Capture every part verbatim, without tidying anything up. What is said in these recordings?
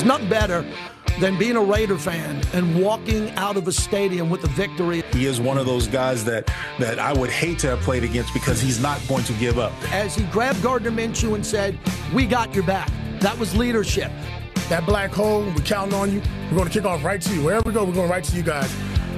There's nothing better than being a Raider fan and walking out of a stadium with a victory. He is one of those guys that, that I would hate to have played against because he's not going to give up. As he grabbed Gardner Minshew and said, "We got your back." That was leadership. That black hole, we're counting on you. We're going to kick off right to you. Wherever we go, we're going right to you guys.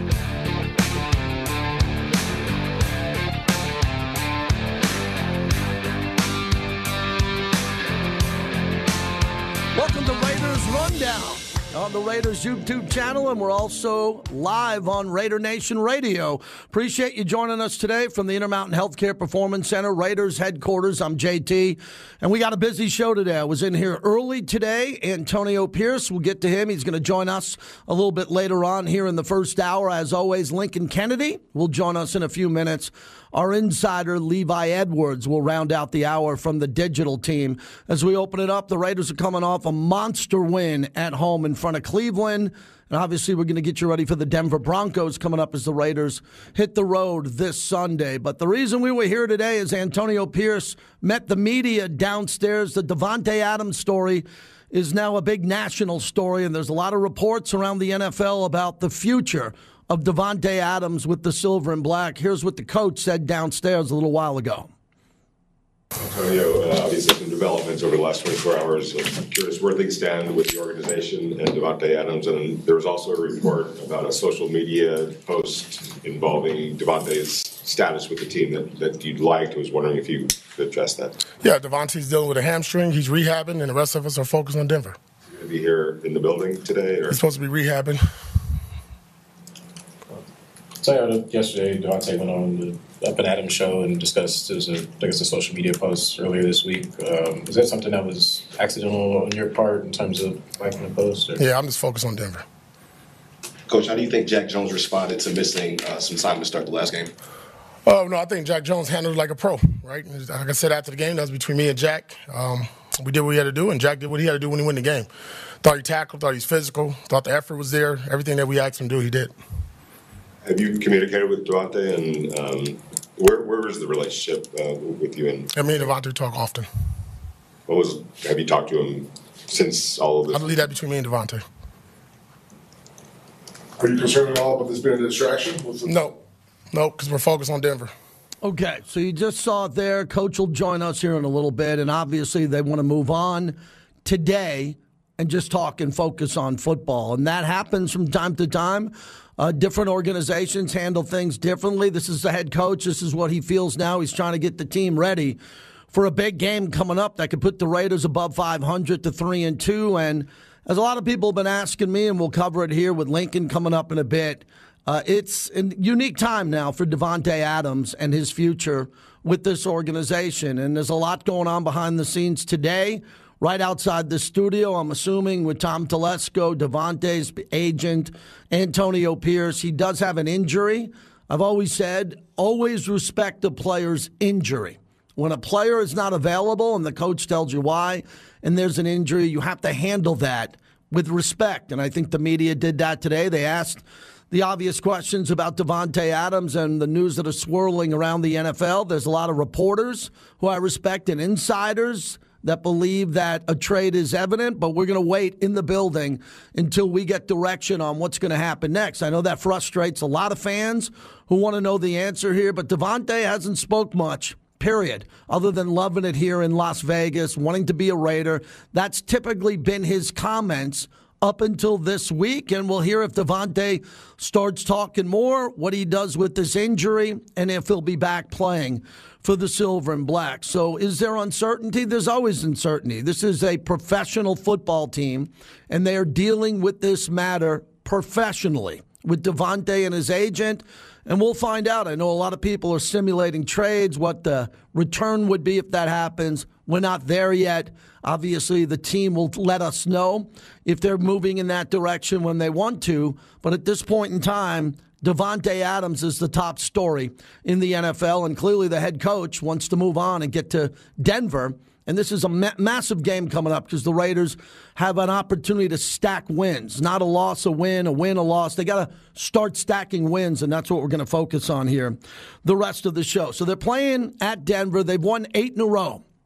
Welcome to Raiders Rundown on the Raiders YouTube channel, and we're also live on Raider Nation Radio. Appreciate you joining us today from the Intermountain Healthcare Performance Center, Raiders headquarters. I'm J T, and we got a busy show today. I was in here early today. Antonio Pierce, we'll get to him. He's going to join us a little bit later on here in the first hour. As always, Lincoln Kennedy will join us in a few minutes. Our insider, Levi Edwards, will round out the hour from the digital team. As we open it up, the Raiders are coming off a monster win at home in front of Cleveland. And obviously, we're going to get you ready for the Denver Broncos coming up as the Raiders hit the road this Sunday. But the reason we were here today is Antonio Pierce met the media downstairs. The Davante Adams story is now a big national story, and there's a lot of reports around the N F L about the future of Davante Adams with the silver and black. Here's what the coach said downstairs a little while ago. Antonio, uh, obviously some developments over the last twenty-four hours. I'm curious where things stand with the organization and Davante Adams. And there was also a report about a social media post involving Davante's status with the team that, that you'd liked. I was wondering if you could address that. Yeah, Davante's dealing with a hamstring. He's rehabbing, and the rest of us are focused on Denver. Is he going to be here in the building today? Or? He's supposed to be rehabbing. So yesterday, Davante went on the Up and Adams show and discussed, there's a, I guess, a social media post earlier this week. Um, is that something that was accidental on your part in terms of liking the post? Or? Yeah, I'm just focused on Denver. Coach, how do you think Jack Jones responded to missing uh, some time to start the last game? Oh, no, I think Jack Jones handled it like a pro, right? Like I said after the game, that was between me and Jack. Um, we did what we had to do, and Jack did what he had to do when he won the game. Thought he tackled, thought he was physical, thought the effort was there. Everything that we asked him to do, he did. Have you communicated with Davante, and um, where where is the relationship uh, with you? And I mean, Davante talk often. What was? Have you talked to him since all of this? I believe that between me and Davante. Are you concerned at all about this being a distraction? No, no, because we're focused on Denver. Okay, so you just saw it there. Coach will join us here in a little bit, and obviously they want to move on today and just talk and focus on football, and that happens from time to time. Uh, different organizations handle things differently. This is the head coach. This is what he feels now. He's trying to get the team ready for a big game coming up that could put the Raiders above five hundred to three and two. And as a lot of people have been asking me, and we'll cover it here with Lincoln coming up in a bit, uh, it's a unique time now for Davante Adams and his future with this organization. And there's a lot going on behind the scenes today. Right outside the studio, I'm assuming, with Tom Telesco, Davante's agent, Antonio Pierce. He does have an injury. I've always said, always respect the player's injury. When a player is not available and the coach tells you why, and there's an injury, you have to handle that with respect. And I think the media did that today. They asked the obvious questions about Davante Adams and the news that are swirling around the N F L. There's a lot of reporters who I respect and insiders that believe that a trade is evident, but we're going to wait in the building until we get direction on what's going to happen next. I know that frustrates a lot of fans who want to know the answer here, but Davante hasn't spoke much, period, other than loving it here in Las Vegas, wanting to be a Raider. That's typically been his comments up until this week, and we'll hear if Davante starts talking more, what he does with this injury, and if he'll be back playing for the silver and black. So is there uncertainty? There's always uncertainty. This is a professional football team, and they are dealing with this matter professionally with Davante and his agent, and we'll find out. I know a lot of people are simulating trades, what the return would be if that happens. We're not there yet. Obviously, the team will let us know if they're moving in that direction when they want to, but at this point in time, Davante Adams is the top story in the N F L, and clearly the head coach wants to move on and get to Denver. And this is a ma- massive game coming up because the Raiders have an opportunity to stack wins. Not a loss, a win, a win, a loss. They got to start stacking wins, and that's what we're going to focus on here the rest of the show. So they're playing at Denver. They've won eight in a row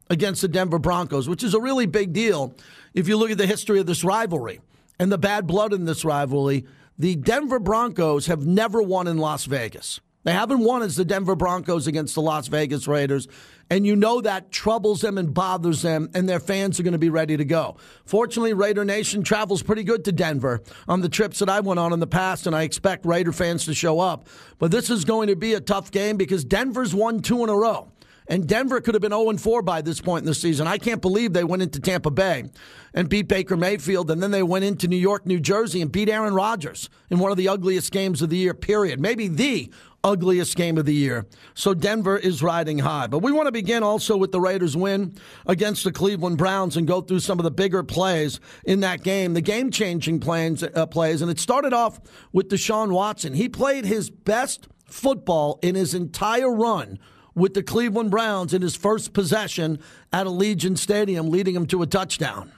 against the Denver Broncos, which is a really big deal if you look at the history of this rivalry and the bad blood in this rivalry. The Denver Broncos have never won in Las Vegas. They haven't won as the Denver Broncos against the Las Vegas Raiders, and you know that troubles them and bothers them, and their fans are going to be ready to go. Fortunately, Raider Nation travels pretty good to Denver on the trips that I went on in the past, and I expect Raider fans to show up. But this is going to be a tough game because Denver's won two in a row. And Denver could have been oh and four by this point in the season. I can't believe they went into Tampa Bay and beat Baker Mayfield, and then they went into New York, New Jersey, and beat Aaron Rodgers in one of the ugliest games of the year, period. Maybe the ugliest game of the year. So Denver is riding high. But we want to begin also with the Raiders' win against the Cleveland Browns and go through some of the bigger plays in that game, the game-changing plays, uh, plays. And it started off with Deshaun Watson. He played his best football in his entire run with the Cleveland Browns in his first possession at Allegiant Stadium, leading him to a touchdown.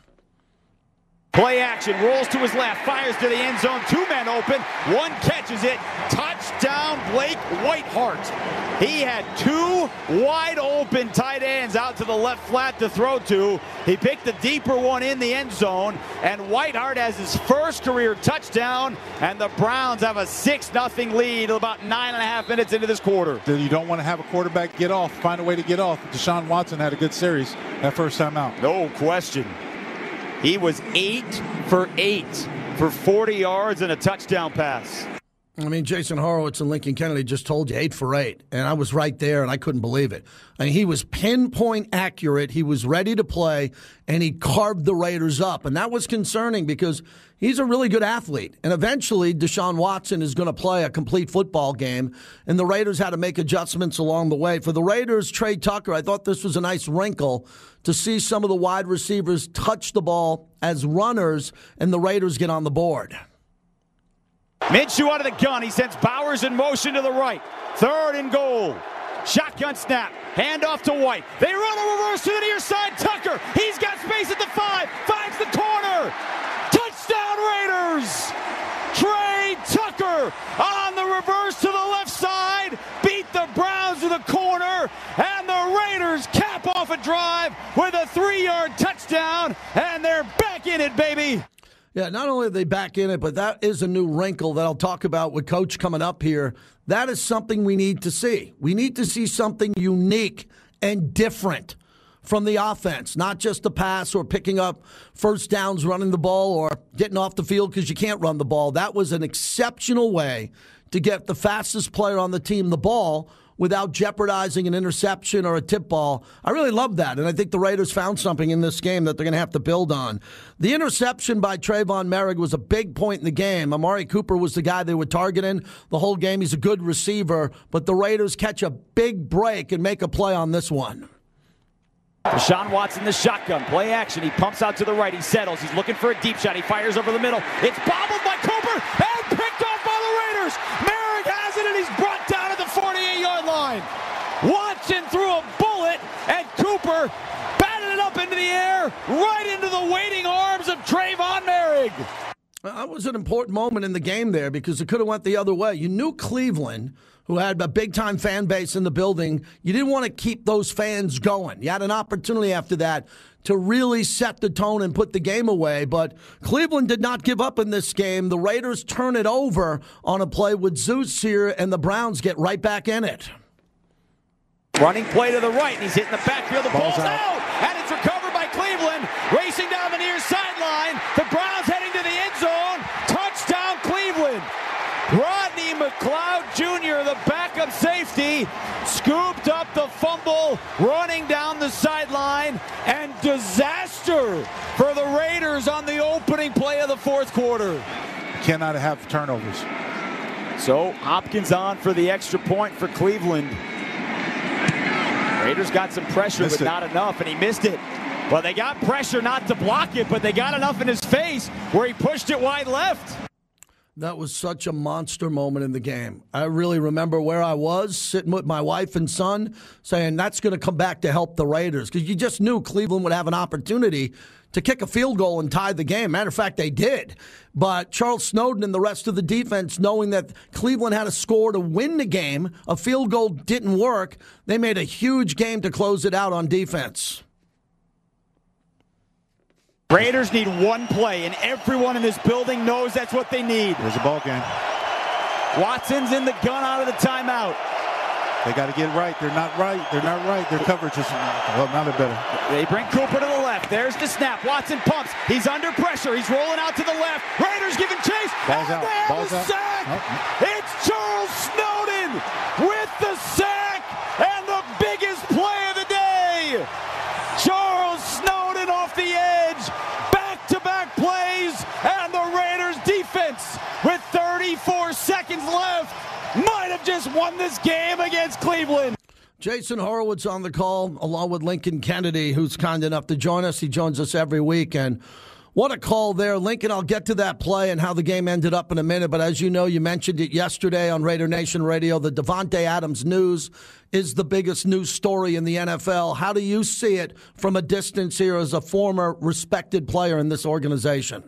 Play action, rolls to his left, fires to the end zone, two men open, one catches it, touchdown Blake Whiteheart. He had two wide open tight ends out to the left flat to throw to. He picked the deeper one in the end zone, and Whiteheart has his first career touchdown, and the Browns have a six nothing lead about nine and a half minutes into this quarter. You don't want to have a quarterback get off, find a way to get off. Deshaun Watson had a good series that first time out. No question. He was eight for eight for forty yards and a touchdown pass. I mean, Jason Horowitz and Lincoln Kennedy just told you eight for eight, and I was right there, and I couldn't believe it. I mean, he was pinpoint accurate. He was ready to play, and he carved the Raiders up, and that was concerning because he's a really good athlete. And eventually, Deshaun Watson is going to play a complete football game, and the Raiders had to make adjustments along the way. For the Raiders, Trey Tucker, I thought this was a nice wrinkle to see some of the wide receivers touch the ball as runners, and the Raiders get on the board. Minshew out of the gun. He sends Bowers in motion to the right. Third and goal. Shotgun snap. Hand off to White. They run a reverse to the near side. Tucker. He's got space at the five. Finds the corner. Touchdown Raiders. Trey Tucker on the reverse to the left side. Beat the Browns to the corner. And the Raiders cap off a drive with a three-yard touchdown. And they're back in it, baby. Yeah, not only are they back in it, but that is a new wrinkle that I'll talk about with Coach coming up here. That is something we need to see. We need to see something unique and different from the offense, not just the pass or picking up first downs, running the ball, or getting off the field because you can't run the ball. That was an exceptional way to get the fastest player on the team the ball without jeopardizing an interception or a tip ball. I really love that, and I think the Raiders found something in this game that they're going to have to build on. The interception by Trayvon Merrick was a big point in the game. Amari Cooper was the guy they were targeting the whole game. He's a good receiver, but the Raiders catch a big break and make a play on this one. Deshaun Watson, the shotgun, play action. He pumps out to the right. He settles. He's looking for a deep shot. He fires over the middle. It's bobbled by Cooper and picked off by the Raiders. Merrick has it, and he's brought down at the forty-eight-yard line. Watson threw a bullet, and Cooper batted it up into the air, right into the waiting arms of Trayvon Merrick. That was an important moment in the game there because it could have went the other way. You knew Cleveland, who had a big-time fan base in the building, you didn't want to keep those fans going. You had an opportunity after that to really set the tone and put the game away, but Cleveland did not give up in this game. The Raiders turn it over on a play with Zeus here, and the Browns get right back in it. Running play to the right, and he's hitting the backfield. The ball's, ball's out. out, and it's recovered by Cleveland. Racing down the near sideline. The Browns heading to the end zone. Touchdown, Cleveland. Rodney McLeod Junior, the backup safety, scooped up the fumble, running down the sideline, and disaster for the Raiders on the opening play of the fourth quarter. Cannot have turnovers. So Hopkins on for the extra point for Cleveland. Raiders got some pressure, missed but it. not enough, and he missed it. Well, they got pressure not to block it, but they got enough in his face where he pushed it wide left. That was such a monster moment in the game. I really remember where I was, sitting with my wife and son, saying that's going to come back to help the Raiders, because you just knew Cleveland would have an opportunity to kick a field goal and tie the game. Matter of fact, they did. But Charles Snowden and the rest of the defense, knowing that Cleveland had a score to win the game, a field goal didn't work, they made a huge game to close it out on defense. Raiders need one play, and everyone in this building knows that's what they need. There's a ball game. Watson's in the gun out of the timeout. They got to get it right. They're not right. They're not right. Their coverage is, well, now they're better. They bring Cooper to the left. There's the snap. Watson pumps. He's under pressure. He's rolling out to the left. Raiders giving chase. Ball's and out. Ball's the out. Sack. Oh. It's Charles Snowden with the sack and the biggest play of the day. Charles Snowden off the edge. Back-to-back plays, and the Raiders defense with thirty-four seconds left might have just won this game against Cleveland. Jason Horowitz on the call, along with Lincoln Kennedy, who's kind enough to join us. He joins us every week, and what a call there. Lincoln, I'll get to that play and how the game ended up in a minute, but as you know, you mentioned it yesterday on Raider Nation Radio, the Davante Adams news is the biggest news story in the N F L. How do you see it from a distance here as a former respected player in this organization?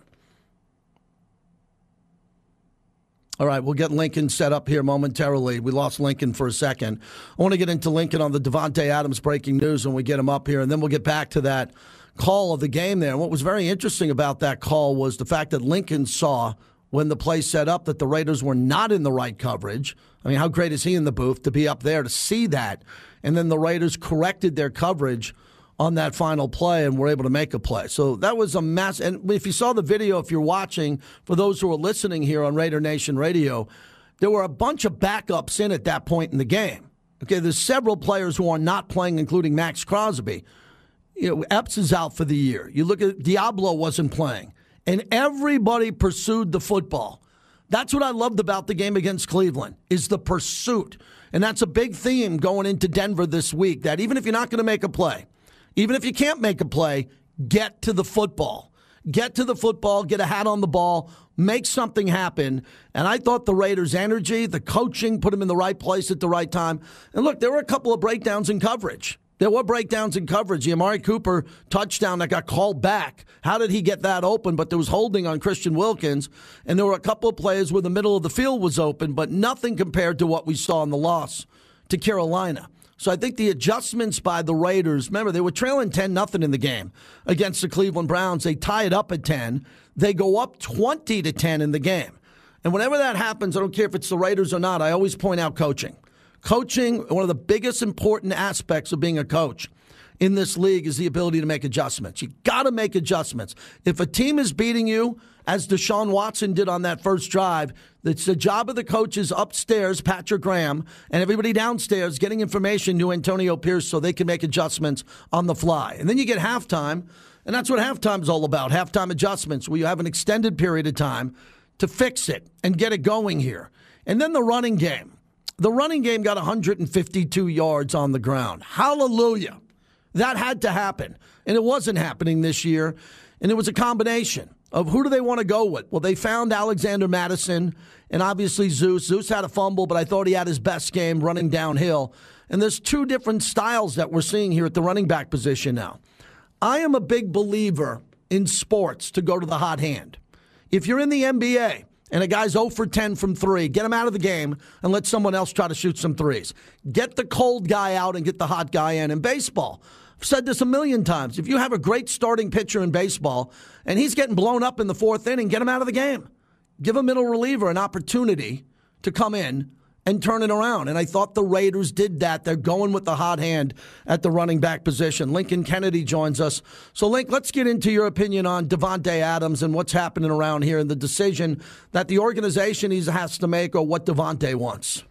All right, we'll get Lincoln set up here momentarily. We lost Lincoln for a second. I want to get into Lincoln on the Davante Adams breaking news when we get him up here, and then we'll get back to that call of the game there. And what was very interesting about that call was the fact that Lincoln saw when the play set up that the Raiders were not in the right coverage. I mean, how great is he in the booth to be up there to see that? And then the Raiders corrected their coverage on that final play and were able to make a play. So that was a mess. And if you saw the video, if you're watching, for those who are listening here on Raider Nation Radio, there were a bunch of backups in at that point in the game. Okay, there's several players who are not playing, including Max Crosby. You know, Epps is out for the year. You look at Diablo wasn't playing. And everybody pursued the football. That's what I loved about the game against Cleveland, is the pursuit. And that's a big theme going into Denver this week, that even if you're not going to make a play, even if you can't make a play, get to the football. Get to the football, get a hat on the ball, make something happen. And I thought the Raiders' energy, the coaching, put them in the right place at the right time. And look, there were a couple of breakdowns in coverage. There were breakdowns in coverage. The Amari Cooper touchdown that got called back. How did he get that open? But there was holding on Christian Wilkins. And there were a couple of plays where the middle of the field was open, but nothing compared to what we saw in the loss to Carolina. So I think the adjustments by the Raiders, remember, they were trailing ten nothing in the game against the Cleveland Browns. They tie it up at ten. They go up twenty to ten in the game. And whenever that happens, I don't care if it's the Raiders or not, I always point out coaching. Coaching, one of the biggest important aspects of being a coach in this league is the ability to make adjustments. You got to make adjustments. If a team is beating you, as Deshaun Watson did on that first drive, it's the job of the coaches upstairs, Patrick Graham, and everybody downstairs getting information to Antonio Pierce so they can make adjustments on the fly. And then you get halftime, and that's what halftime is all about, halftime adjustments, where you have an extended period of time to fix it and get it going here. And then the running game. The running game got one hundred fifty-two yards on the ground. Hallelujah. That had to happen. And it wasn't happening this year. And it was a combination of who do they want to go with. Well, they found Alexander Madison and obviously Zeus. Zeus had a fumble, but I thought he had his best game running downhill. And there's two different styles that we're seeing here at the running back position now. I am a big believer in sports to go to the hot hand. If you're in the N B A, and a guy's zero for ten from three, get him out of the game and let someone else try to shoot some threes. Get the cold guy out and get the hot guy in. In baseball, I've said this a million times. If you have a great starting pitcher in baseball and he's getting blown up in the fourth inning, get him out of the game. Give a middle reliever an opportunity to come in and turn it around. And I thought the Raiders did that. They're going with the hot hand at the running back position. Lincoln Kennedy joins us. So, Link, let's get into your opinion on Davante Adams and what's happening around here and the decision that the organization has to make or what Davante wants.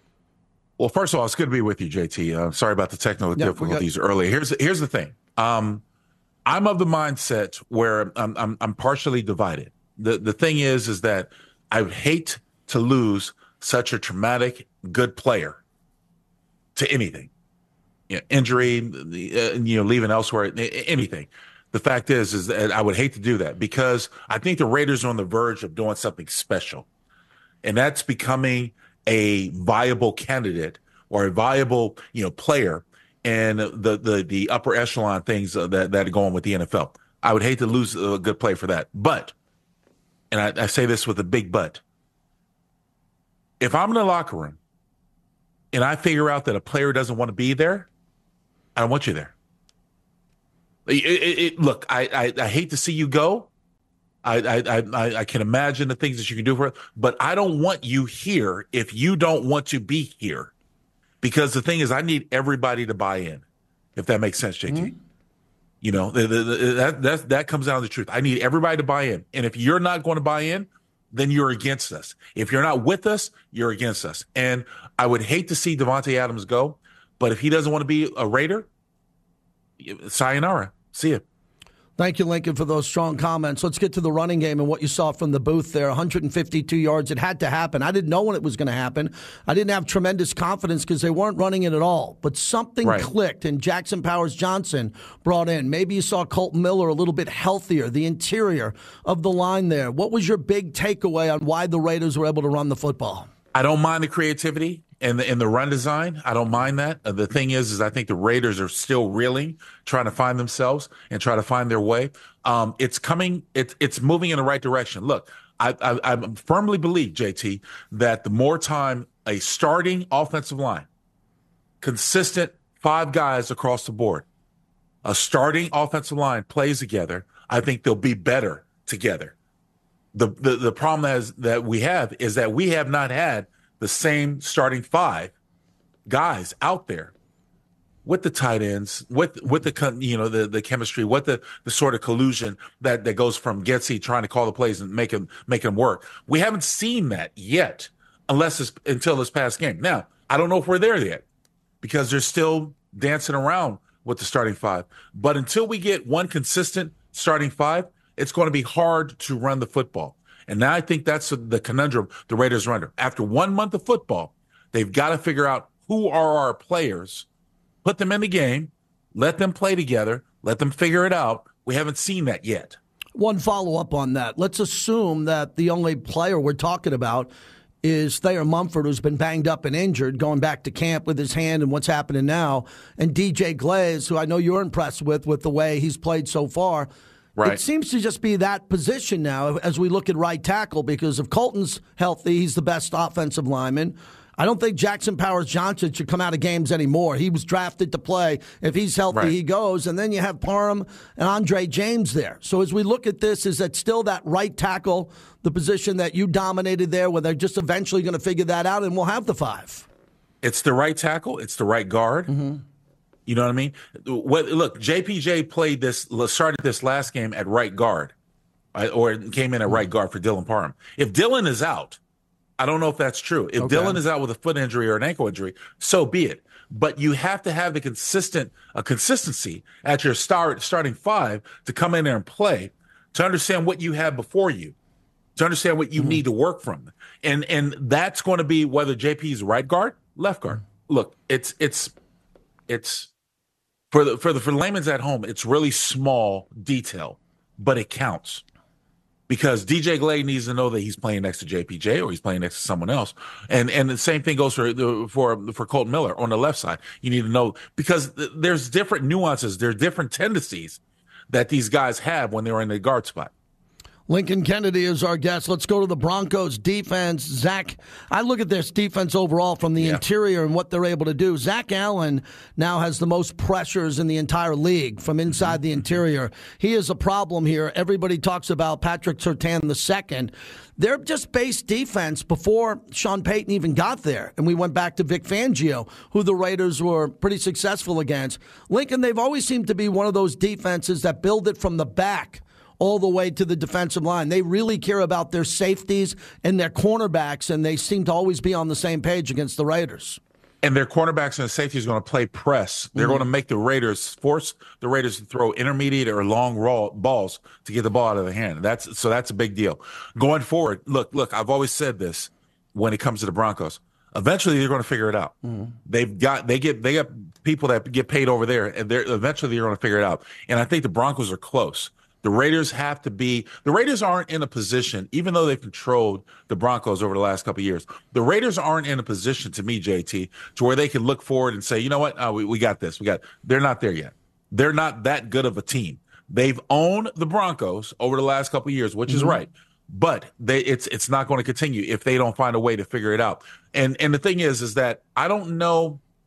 Well, first of all, it's good to be with you, J T. Uh, sorry about the technical yeah, difficulties earlier. Here's here's the thing. Um, I'm of the mindset where I'm, I'm I'm partially divided. The the thing is, is that I would hate to lose such a traumatic, good player to anything, you know, injury, uh, you know, leaving elsewhere, anything. The fact is, is that I would hate to do that because I think the Raiders are on the verge of doing something special, and that's becoming a viable candidate or a viable, you know, player in the the the upper echelon things that that are going with the N F L. I would hate to lose a good player for that, but, and I, I say this with a big but. If I'm in the locker room and I figure out that a player doesn't want to be there, I don't want you there. It, it, it, look, I, I I hate to see you go. I, I I I can imagine the things that you can do for it, but I don't want you here if you don't want to be here. Because the thing is, I need everybody to buy in, if that makes sense, J T. Mm-hmm. You know, the, the, the, that that that comes down to the truth. I need everybody to buy in, and if you're not going to buy in, then you're against us. If you're not with us, you're against us. And I would hate to see Davante Adams go, but if he doesn't want to be a Raider, sayonara. See ya. Thank you, Lincoln, for those strong comments. Let's get to the running game and what you saw from the booth there. one hundred fifty-two yards. It had to happen. I didn't know when it was going to happen. I didn't have tremendous confidence because they weren't running it at all. But something right. clicked, and Jackson Powers-Johnson brought in. Maybe you saw Colton Miller a little bit healthier, the interior of the line there. What was your big takeaway on why the Raiders were able to run the football? I don't mind the creativity and the, and the run design. I don't mind that. Uh, the thing is, is I think the Raiders are still reeling, trying to find themselves and try to find their way. Um, it's coming. It's it's moving in the right direction. Look, I, I, I firmly believe, J T, that the more time a starting offensive line, consistent five guys across the board, a starting offensive line plays together, I think they'll be better together. The, the the problem is that we have is that we have not had the same starting five guys out there with the tight ends, with with the you know the the chemistry, with the the sort of collusion that that goes from Getsy trying to call the plays and make them make them work. We haven't seen that yet, unless it's until this past game. Now I don't know if we're there yet because they're still dancing around with the starting five. But until we get one consistent starting five, it's going to be hard to run the football. And now I think that's the conundrum the Raiders are under. After one month of football, they've got to figure out who are our players, put them in the game, let them play together, let them figure it out. We haven't seen that yet. One follow-up on that. Let's assume that the only player we're talking about is Thayer Mumford, who's been banged up and injured, going back to camp with his hand and what's happening now, and D J Glaze, who I know you're impressed with, with the way he's played so far. Right. It seems to just be that position now as we look at right tackle, because if Colton's healthy, he's the best offensive lineman. I don't think Jackson Powers-Johnson should come out of games anymore. He was drafted to play. If he's healthy, right. he goes. And then you have Parham and Andre James there. So as we look at this, is that still that right tackle, the position that you dominated there, where they're just eventually going to figure that out and we'll have the five? It's the right tackle. It's the right guard. Mm-hmm. You know what I mean? What, look, J P J played this, started this last game at right guard, right, or came in at right guard for Dylan Parham. If Dylan is out, I don't know if that's true. If okay. Dylan is out with a foot injury or an ankle injury, so be it. But you have to have the consistent, a consistency at your start starting five to come in there and play, to understand what you have before you, to understand what you mm-hmm. need to work from, and and that's going to be whether J P is right guard, left guard. Look, it's it's it's. For the for the for layman's at home, it's really small detail, but it counts, because D J Glade needs to know that he's playing next to J P J or he's playing next to someone else, and and the same thing goes for for for Colton Miller on the left side. You need to know, because there's different nuances, there's different tendencies that these guys have when they're in the guard spot. Lincoln Kennedy is our guest. Let's go to the Broncos defense. Zach, I look at this defense overall from the yeah. interior and what they're able to do. Zach Allen now has the most pressures in the entire league from inside the interior. He is a problem here. Everybody talks about Patrick Surtain the second. They're just base defense before Sean Payton even got there. And we went back to Vic Fangio, who the Raiders were pretty successful against. Lincoln, they've always seemed to be one of those defenses that build it from the back all the way to the defensive line. They really care about their safeties and their cornerbacks, and they seem to always be on the same page against the Raiders. And their cornerbacks and safeties are going to play press. They're mm-hmm. going to make the Raiders, force the Raiders to throw intermediate or long raw balls to get the ball out of their hand. That's so that's a big deal. Going forward, look, look, I've always said this when it comes to the Broncos. Eventually, they're going to figure it out. Mm-hmm. They've got they get they got people that get paid over there, and they're eventually they're going to figure it out. And I think the Broncos are close. The Raiders have to be – the Raiders aren't in a position, even though they've controlled the Broncos over the last couple of years, the Raiders aren't in a position, to me, J T, to where they can look forward and say, you know what, oh, we, we got this. We got – they're not there yet. They're not that good of a team. They've owned the Broncos over the last couple of years, which mm-hmm. is right. But they, it's it's not going to continue if they don't find a way to figure it out. And and the thing is, is that I don't know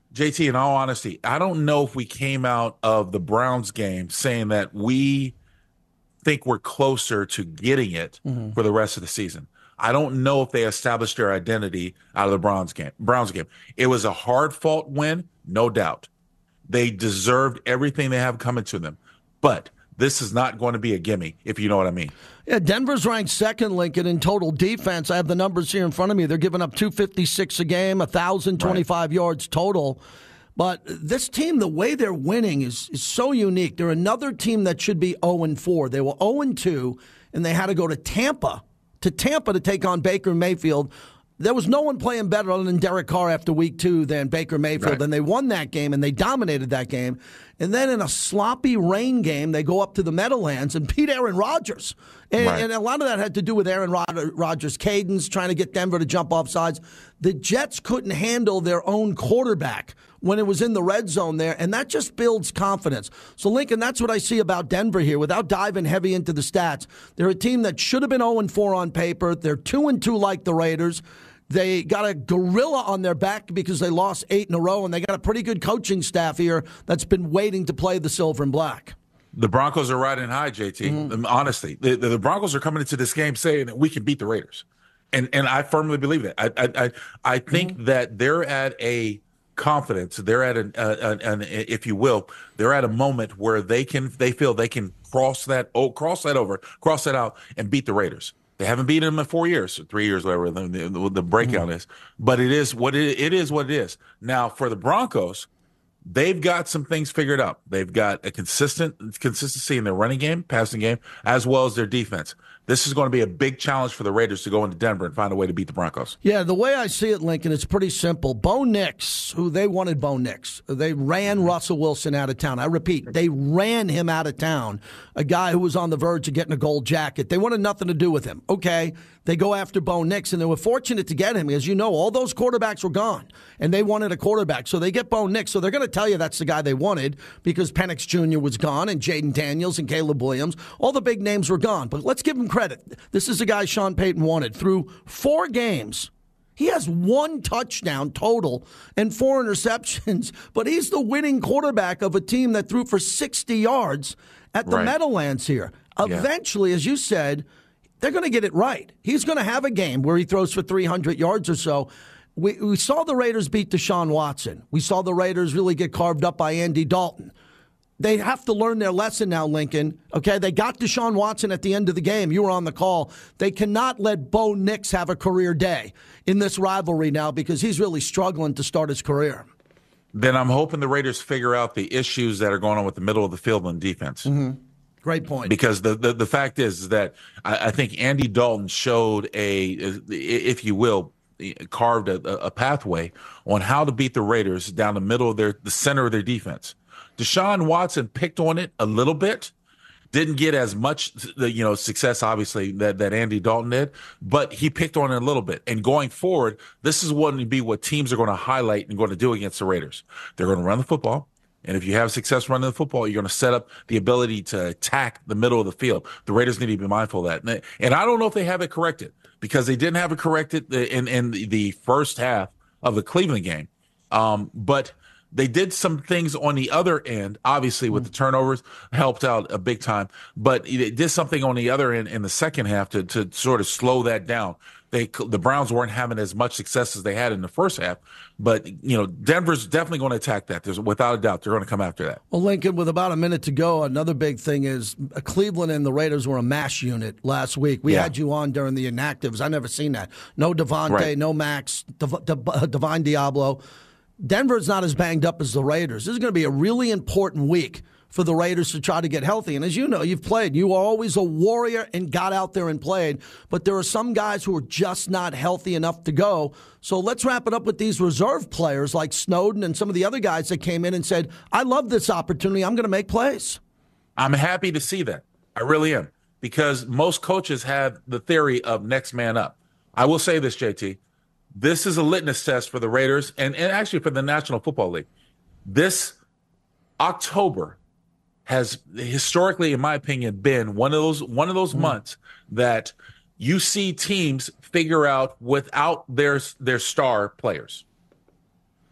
J T, in all honesty, I don't know if we came out of the Browns game saying that we think we're closer to getting it mm-hmm. for the rest of the season. I don't know if they established their identity out of the Browns game. Browns game. It was a hard-fought win, no doubt. They deserved everything they have coming to them. But this is not going to be a gimme, if you know what I mean. Yeah, Denver's ranked second, Lincoln, in total defense. I have the numbers here in front of me. They're giving up two fifty-six a game, one thousand twenty-five right. yards total. But this team, the way they're winning is, is so unique. They're another team that should be oh and four. They were oh and two, and they had to go to Tampa, to Tampa to take on Baker Mayfield. There was no one playing better other than Derek Carr after week two than Baker Mayfield. Right. And they won that game, and they dominated that game. And then in a sloppy rain game, they go up to the Meadowlands and beat Aaron Rodgers. And, right. and a lot of that had to do with Aaron Rod- Rodgers' cadence, trying to get Denver to jump off sides. The Jets couldn't handle their own quarterback when it was in the red zone there, and that just builds confidence. So, Lincoln, that's what I see about Denver here. Without diving heavy into the stats, they're a team that should have been oh and four on paper. They're two and two like the Raiders. They got a gorilla on their back because they lost eight in a row, and they got a pretty good coaching staff here that's been waiting to play the silver and black. The Broncos are riding high, J T. Mm-hmm. Honestly, the, the Broncos are coming into this game saying that we can beat the Raiders, and and I firmly believe that. I I I, I think mm-hmm. that they're at a confidence. They're at an, uh, an, an, if you will, they're at a moment where they can, they feel they can cross that, oh, cross that over, cross that out, and beat the Raiders. They haven't beaten them in four years, three years, whatever the, the, the breakdown mm-hmm. is. But it is what it, it is. What it is. Now for the Broncos, they've got some things figured out. They've got a consistent consistency in their running game, passing game, as well as their defense. This is going to be a big challenge for the Raiders to go into Denver and find a way to beat the Broncos. Yeah, the way I see it, Lincoln, it's pretty simple. Bo Nix, who they wanted Bo Nix, they ran Russell Wilson out of town. I repeat, they ran him out of town, a guy who was on the verge of getting a gold jacket. They wanted nothing to do with him. Okay, they go after Bo Nix, and they were fortunate to get him. As you know, all those quarterbacks were gone, and they wanted a quarterback. So they get Bo Nix, so they're going to tell you that's the guy they wanted because Penix Junior was gone, and Jaden Daniels and Caleb Williams. All the big names were gone, but let's give him credit. This is the guy Sean Payton wanted. Through four games, he has one touchdown total and four interceptions, but he's the winning quarterback of a team that threw for sixty yards at the right. Meadowlands here. Eventually, yeah. as you said, they're going to get it right. He's going to have a game where he throws for three hundred yards or so. We, we saw the Raiders beat Deshaun Watson. We saw the Raiders really get carved up by Andy Dalton. They have to learn their lesson now, Lincoln. Okay, they got Deshaun Watson at the end of the game. You were on the call. They cannot let Bo Nix have a career day in this rivalry now because he's really struggling to start his career. Then I'm hoping the Raiders figure out the issues that are going on with the middle of the field and defense. Mm-hmm. Great point. Because the, the, the fact is, is that I, I think Andy Dalton showed a, if you will, carved a, a pathway on how to beat the Raiders down the middle of their, the center of their defense. Deshaun Watson picked on it a little bit, didn't get as much, you know, success, obviously, that, that Andy Dalton did, but he picked on it a little bit. And going forward, this is going to be what teams are going to highlight and going to do against the Raiders. They're going to run the football. And if you have success running the football, you're going to set up the ability to attack the middle of the field. The Raiders need to be mindful of that. And I don't know if they have it corrected because they didn't have it corrected in, in the first half of the Cleveland game. Um, but they did some things on the other end, obviously, with the turnovers, helped out a big time. But it did something on the other end in the second half to, to sort of slow that down. They, the Browns weren't having as much success as they had in the first half. But, you know, Denver's definitely going to attack that. There's, without a doubt, they're going to come after that. Well, Lincoln, with about a minute to go, another big thing is Cleveland and the Raiders were a mash unit last week. We yeah. had you on during the inactives. I never seen that. No Devontae, right. no Max, Dev- Dev- Divine Diablo. Denver's not as banged up as the Raiders. This is going to be a really important week for the Raiders to try to get healthy. And as you know, you've played. You are always a warrior and got out there and played. But there are some guys who are just not healthy enough to go. So let's wrap it up with these reserve players like Snowden and some of the other guys that came in and said, I love this opportunity. I'm going to make plays. I'm happy to see that. I really am. Because most coaches have the theory of next man up. I will say this, J T. This is a litmus test for the Raiders and, and actually for the National Football League. This October has historically, in my opinion, been one of those one of those mm. months that you see teams figure out without their their star players.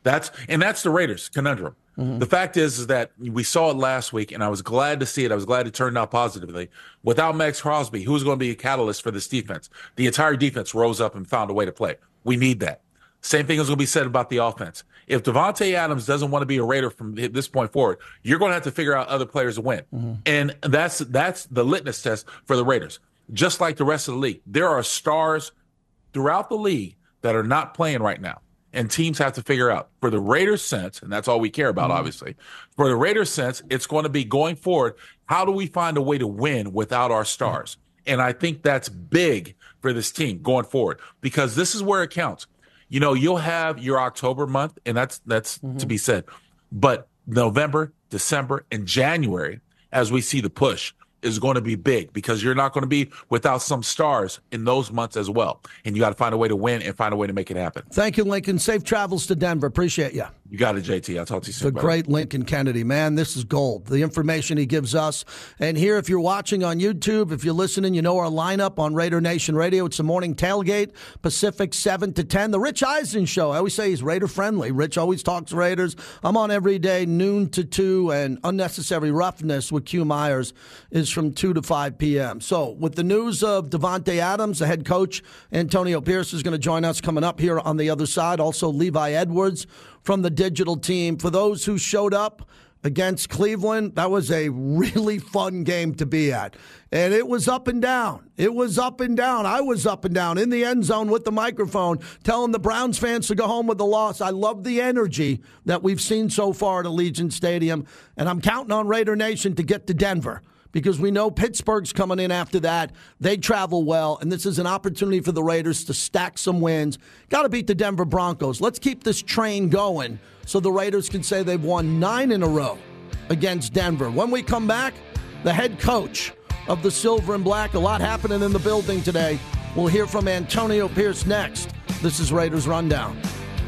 That's and that's the Raiders' conundrum. Mm-hmm. The fact is, is that we saw it last week, and I was glad to see it. I was glad it turned out positively. Without Max Crosby, who's going to be a catalyst for this defense? The entire defense rose up and found a way to play. We need that. Same thing is going to be said about the offense. If Davante Adams doesn't want to be a Raider from this point forward, you're going to have to figure out other players to win. Mm-hmm. And that's that's the litmus test for the Raiders. Just like the rest of the league, there are stars throughout the league that are not playing right now. And teams have to figure out, for the Raiders' sense, and that's all we care about, mm-hmm. obviously, for the Raiders' sense, it's going to be going forward, how do we find a way to win without our stars? Mm-hmm. And I think that's big for this team going forward, because this is where it counts. You know, you'll have your October month, and that's that's mm-hmm. to be said. But November, December, and January, as we see the push, is going to be big, because you're not going to be without some stars in those months as well. And you got to find a way to win and find a way to make it happen. Thank you, Lincoln. Safe travels to Denver. Appreciate you. You got it, J T. I'll talk to you soon. The great Lincoln Kennedy, man, this is gold. The information he gives us. And here, if you're watching on YouTube, if you're listening, you know our lineup on Raider Nation Radio. It's the morning tailgate, Pacific seven to ten. The Rich Eisen Show. I always say he's Raider friendly. Rich always talks Raiders. I'm on every day, noon to two, and Unnecessary Roughness with Q Myers is from two to five p.m. So with the news of Davante Adams, the head coach, Antonio Pierce is going to join us coming up here on the other side. Also, Levi Edwards from the digital team. For those who showed up against Cleveland, that was a really fun game to be at. And it was up and down. It was up and down. I was up and down in the end zone with the microphone telling the Browns fans to go home with the loss. I love the energy that we've seen so far at Allegiant Stadium. And I'm counting on Raider Nation to get to Denver, because we know Pittsburgh's coming in after that. They travel well, and this is an opportunity for the Raiders to stack some wins. Got to beat the Denver Broncos. Let's keep this train going so the Raiders can say they've won nine in a row against Denver. When we come back, the head coach of the Silver and Black, a lot happening in the building today. We'll hear from Antonio Pierce next. This is Raiders Rundown.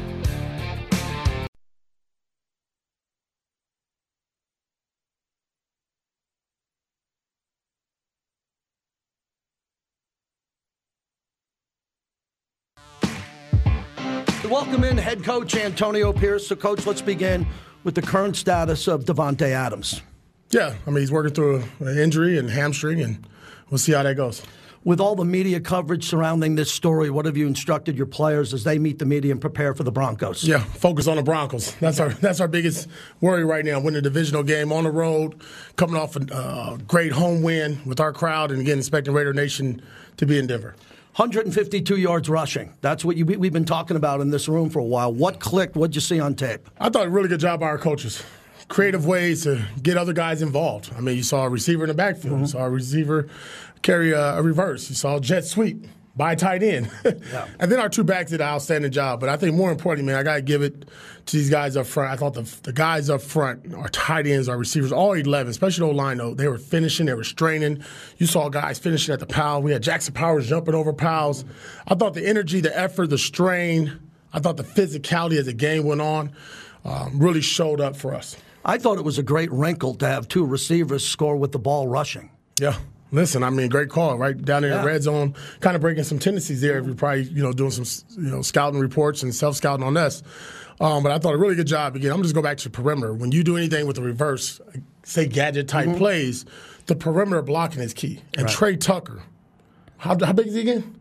Welcome in head coach Antonio Pierce. So, Coach, let's begin with the current status of Davante Adams. Yeah, I mean, he's working through an injury and hamstring, and we'll see how that goes. With all the media coverage surrounding this story, what have you instructed your players as they meet the media and prepare for the Broncos? Yeah, focus on the Broncos. That's our that's our biggest worry right now. Winning a divisional game on the road, coming off a uh, great home win with our crowd, and again, expecting Raider Nation to be in Denver. one hundred fifty-two yards rushing. That's what you, we've been talking about in this room for a while. What clicked? What did you see on tape? I thought a really good job by our coaches. Creative ways to get other guys involved. I mean, you saw a receiver in the backfield. Mm-hmm. You saw a receiver carry a, a reverse. You saw a jet sweep by tight end. Yeah. And then our two backs did an outstanding job. But I think more importantly, man, I got to give it to these guys up front. I thought the, the guys up front, our tight ends, our receivers, all eleven, especially the O-line, though, they were finishing, they were straining. You saw guys finishing at the pile. We had Jackson Powers jumping over piles. I thought the energy, the effort, the strain, I thought the physicality as the game went on um, really showed up for us. I thought it was a great wrinkle to have two receivers score with the ball rushing. Yeah. Listen, I mean, great call, right? Down in yeah. the red zone, kind of breaking some tendencies there if you're probably, you know, doing some, you know, scouting reports and self-scouting on us. Um, but I thought a really good job. Again, I'm just going to go back to the perimeter. When you do anything with the reverse, say gadget-type mm-hmm. plays, the perimeter blocking is key. And right. Trey Tucker, how, how big is he again?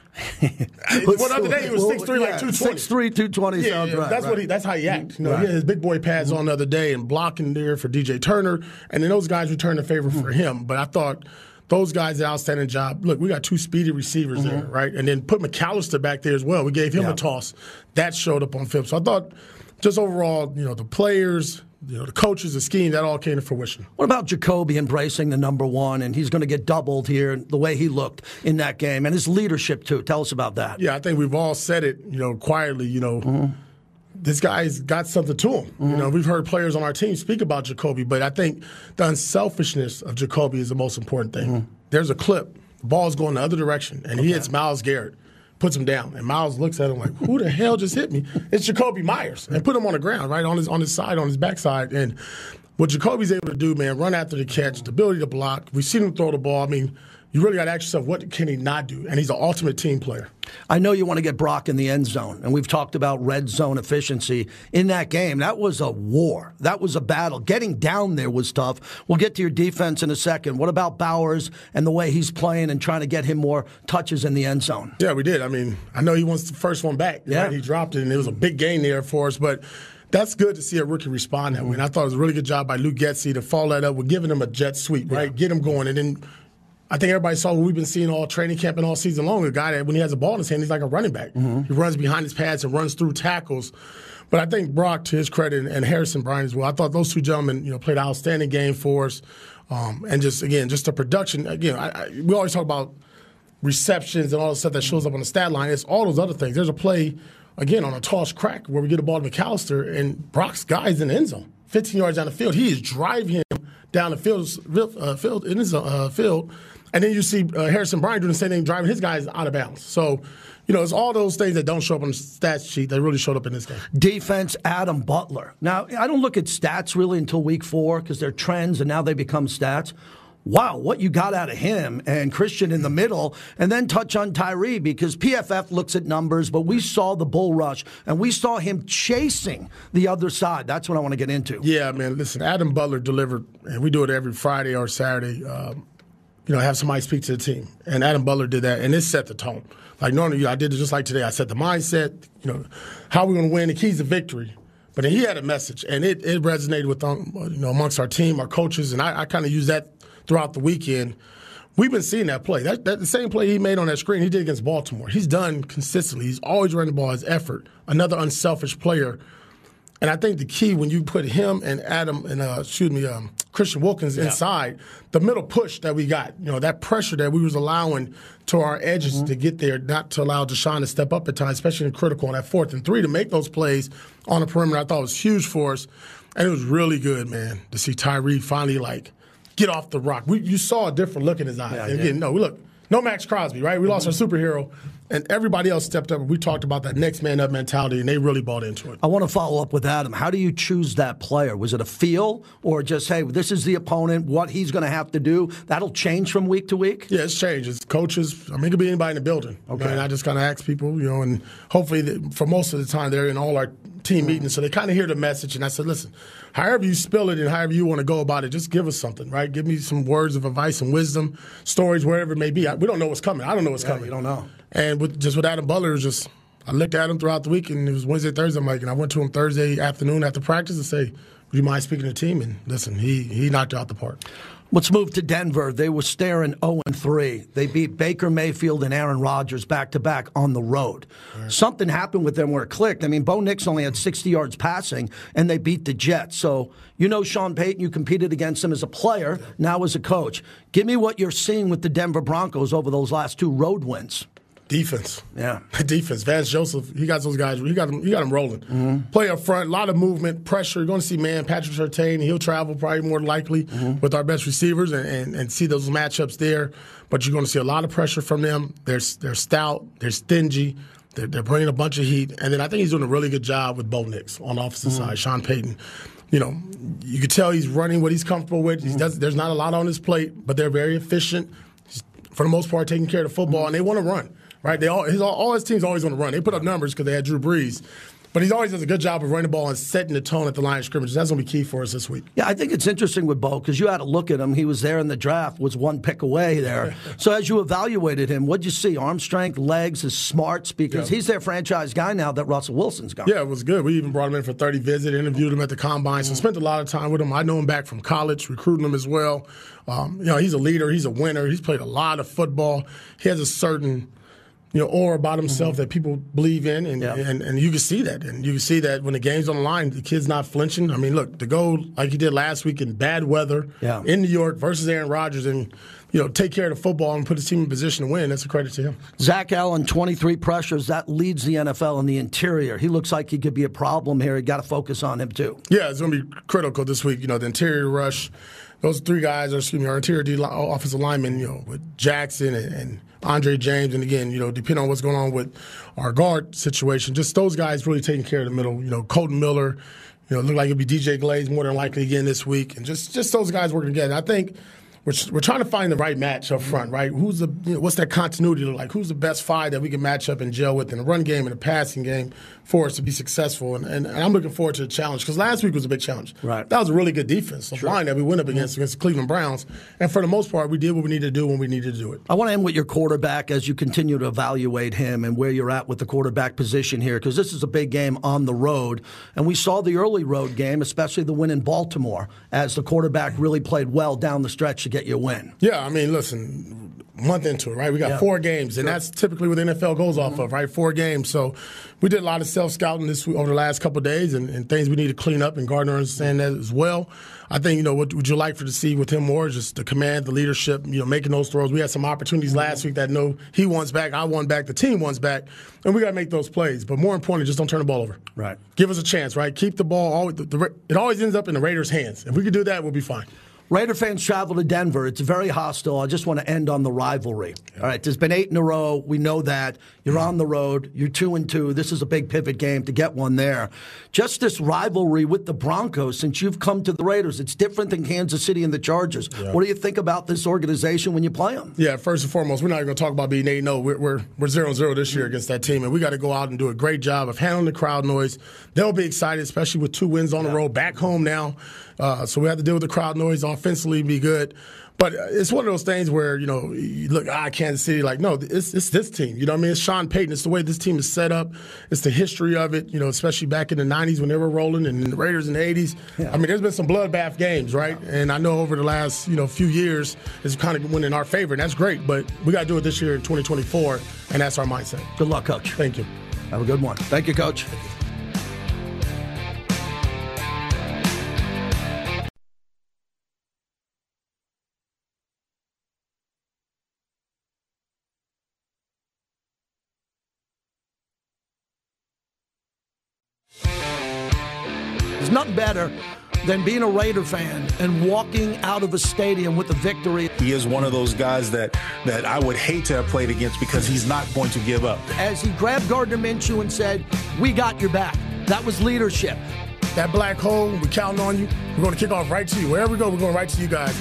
Well, other day he was six three, well, yeah, like two twenty. six three, two twenty yeah, sounds yeah, right. That's, right. What he, that's how he acts. You know, right. He had his big boy pads mm-hmm. on the other day and blocking there for D J Turner. And then those guys returned the favor mm-hmm. for him. But I thought those guys did an outstanding job. Look, we got two speedy receivers mm-hmm. there, right? And then put McAllister back there as well. We gave him yeah. a toss. That showed up on film. So I thought just overall, you know, the players, you know, the coaches, the scheme, that all came to fruition. What about Jacoby embracing the number one, and he's going to get doubled here, the way he looked in that game, and his leadership, too? Tell us about that. Yeah, I think we've all said it, you know, quietly, you know, mm-hmm. this guy's got something to him. Mm-hmm. You know, we've heard players on our team speak about Jacoby, but I think the unselfishness of Jacoby is the most important thing. Mm-hmm. There's a clip, the ball's going the other direction, and okay. he hits Myles Garrett. Puts him down, and Myles looks at him like, "Who the hell just hit me?" It's Jacoby Myers, and put him on the ground, right on his on his side, on his backside. And what Jacoby's able to do, man, run after the catch, the ability to block. We've seen him throw the ball. I mean, you really got to ask yourself, what can he not do? And he's an ultimate team player. I know you want to get Brock in the end zone, and we've talked about red zone efficiency in that game. That was a war. That was a battle. Getting down there was tough. We'll get to your defense in a second. What about Bowers and the way he's playing and trying to get him more touches in the end zone? Yeah, we did. I mean, I know he wants the first one back. Yeah. Right? He dropped it, and it was a big gain there for us, but that's good to see a rookie respond that way. And I thought it was a really good job by Luke Getsy to follow that up with giving him a jet sweep, right? Yeah. Get him going, and then I think everybody saw what we've been seeing all training camp and all season long. A guy that when he has a ball in his hand, he's like a running back. Mm-hmm. He runs behind his pads and runs through tackles. But I think Brock, to his credit, and Harrison Bryant as well, I thought those two gentlemen, you know, played an outstanding game for us. Um, and just, again, just the production. Again, I, I, we always talk about receptions and all the stuff that shows up on the stat line. It's all those other things. There's a play, again, on a toss crack where we get a ball to McAllister, and Brock's guy's in the end zone, fifteen yards down the field. He is driving him down the field, uh, field in his uh, field. And then you see uh, Harrison Bryant doing the same thing, driving his guys out of bounds. So, you know, it's all those things that don't show up on the stats sheet that really showed up in this game. Defense, Adam Butler. Now, I don't look at stats really until week four because they're trends and now they become stats. Wow, what you got out of him and Christian in the middle, and then touch on Tyree because P F F looks at numbers, but we saw the bull rush, and we saw him chasing the other side. That's what I want to get into. Yeah, man, listen, Adam Butler delivered, and we do it every Friday or Saturday, um, you know, have somebody speak to the team. And Adam Butler did that, and it set the tone. Like normally, you know, I did it just like today. I set the mindset, you know, how we're going to win, the keys to victory. But he had a message, and it, it resonated with, um, you know, amongst our team, our coaches, and I, I kind of use that throughout the weekend. We've been seeing that play. That, that the same play he made on that screen, he did against Baltimore. He's done consistently. He's always running the ball, his effort. Another unselfish player. And I think the key when you put him and Adam and uh, excuse me, um, Christian Wilkins yeah. inside, the middle push that we got, you know, that pressure that we was allowing to our edges mm-hmm. to get there, not to allow Deshaun to step up at times, especially in critical on that fourth and three to make those plays on the perimeter. I thought was huge for us, and it was really good, man, to see Tyree finally like get off the rock. We, you saw a different look in his eyes. Yeah, and again, no, look, no Max Crosby, right? We lost our superhero, and everybody else stepped up. And we talked about that next man up mentality, and they really bought into it. I want to follow up with Adam. How do you choose that player? Was it a feel, or just, hey, this is the opponent, what he's going to have to do? That'll change from week to week? Yeah, it's changed. It's coaches. I mean, it could be anybody in the building. Okay. And I just kind of ask people, you know, and hopefully they, for most of the time they're in all our team meetings, so they kind of hear the message. And I said, listen, however you spill it and however you want to go about it, just give us something, right? Give me some words of advice and wisdom, stories, wherever it may be. I, we don't know what's coming. I don't know what's yeah, coming. You don't know. And with, just with Adam Butler, it was just I looked at him throughout the week, and it was Wednesday, Thursday. I'm like, and I went to him Thursday afternoon after practice and say, would you mind speaking to the team? And listen, he he knocked it out the park. Let's move to Denver. They were staring oh and three. They beat Baker Mayfield and Aaron Rodgers back-to-back on the road. Right. Something happened with them where it clicked. I mean, Bo Nix only had sixty yards passing, and they beat the Jets. So you know Sean Payton, you competed against him as a player, yeah. now as a coach. Give me what you're seeing with the Denver Broncos over those last two road wins. Defense. Yeah. Defense. Vance Joseph, he got those guys, he got them, he got them rolling. Mm-hmm. Play up front, a lot of movement, pressure. You're going to see, man, Patrick Surtain, he'll travel probably more likely mm-hmm. with our best receivers and, and, and see those matchups there. But you're going to see a lot of pressure from them. They're, they're stout, they're stingy, they're, they're bringing a bunch of heat. And then I think he's doing a really good job with Bo Nix on the offensive mm-hmm. side, Sean Payton. You know, you can tell he's running what he's comfortable with. Mm-hmm. He does, there's not a lot on his plate, but they're very efficient. He's, for the most part, taking care of the football, mm-hmm. and they want to run. Right, they all his all his teams always want to run. They put up numbers because they had Drew Brees, but he always does a good job of running the ball and setting the tone at the line of scrimmage. That's going to be key for us this week. Yeah, I think it's interesting with Bo because you had to look at him. He was there in the draft, was one pick away there. So as you evaluated him, what'd you see? Arm strength, legs, his smarts, because yeah. he's their franchise guy now that Russell Wilson's gone. Yeah, it was good. We even brought him in for thirty visit, interviewed him at the combine, so spent a lot of time with him. I know him back from college, recruiting him as well. Um, you know, he's a leader. He's a winner. He's played a lot of football. He has a certain you know, aura about himself mm-hmm. that people believe in, and, yeah. and and you can see that. And you can see that when the game's on the line, the kid's not flinching. I mean, look, to go like he did last week in bad weather yeah. in New York versus Aaron Rodgers and, you know, take care of the football and put his team in position to win, that's a credit to him. Zach Allen, twenty-three pressures. That leads the N F L in the interior. He looks like he could be a problem here. You got to focus on him, too. Yeah, it's going to be critical this week. You know, the interior rush, those three guys, are, excuse me, our interior D- offensive linemen, you know, with Jackson and, and Andre James, and again, you know, depending on what's going on with our guard situation, just those guys really taking care of the middle. You know, Colton Miller, you know, look like it'll be D J Glaze more than likely again this week, and just just those guys working together. I think we're, we're trying to find the right match up front, right? Who's the you know, what's that continuity look like? Who's the best five that we can match up and gel with in the run game and the passing game for us to be successful? And, and, and I'm looking forward to the challenge because last week was a big challenge. Right. That was a really good defense, the Sure. line that we went up against against the Cleveland Browns. And for the most part, we did what we needed to do when we needed to do it. I want to end with your quarterback as you continue to evaluate him and where you're at with the quarterback position here, because this is a big game on the road. And we saw the early road game, especially the win in Baltimore, as the quarterback really played well down the stretch to get you a win. Yeah, I mean, listen, month into it, right? We got Yeah. four games, and Sure. that's typically what the N F L goes off of, right? Four games. So we did a lot of self-scouting this over the last couple of days and, and things we need to clean up, and Gardner understands that as well. I think, you know, what would you like for to see with him more is just the command, the leadership, you know, making those throws. We had some opportunities last week that no, he wants back, I want back, the team wants back, and we got to make those plays. But more importantly, just don't turn the ball over. Right. Give us a chance, right? Keep the ball. Always, the, the, it always ends up in the Raiders' hands. If we could do that, we'll be fine. Raider fans travel to Denver. It's very hostile. I just want to end on the rivalry. All right, there's been eight in a row. We know that. You're on the road. You're two and two. This is a big pivot game to get one there. Just this rivalry with the Broncos since you've come to the Raiders. It's different than Kansas City and the Chargers. Yeah. What do you think about this organization when you play them? Yeah, first and foremost, we're not going to talk about being eight and oh. We're we're we're zero and zero this year against that team, and we got to go out and do a great job of handling the crowd noise. They'll be excited, especially with two wins on the road, back home now. Uh, so we have to deal with the crowd noise, offensively be good. But it's one of those things where, you know, you look, ah, Kansas City, like, no, it's, it's this team. You know what I mean? It's Sean Payton. It's the way this team is set up. It's the history of it, you know, especially back in the nineties when they were rolling and the Raiders in the eighties. Yeah. I mean, there's been some bloodbath games, right? And I know over the last, you know, few years, it's kind of went in our favor, and that's great. But we got to do it this year in twenty twenty-four, and that's our mindset. Good luck, Coach. Thank you. Have a good one. Thank you, Coach. There's nothing better than being a Raider fan and walking out of a stadium with a victory. He is one of those guys that, that I would hate to have played against because he's not going to give up. As he grabbed Gardner Minshew and said, "We got your back." That was leadership. That black hole, we're counting on you. We're going to kick off right to you. Wherever we go, we're going right to you guys.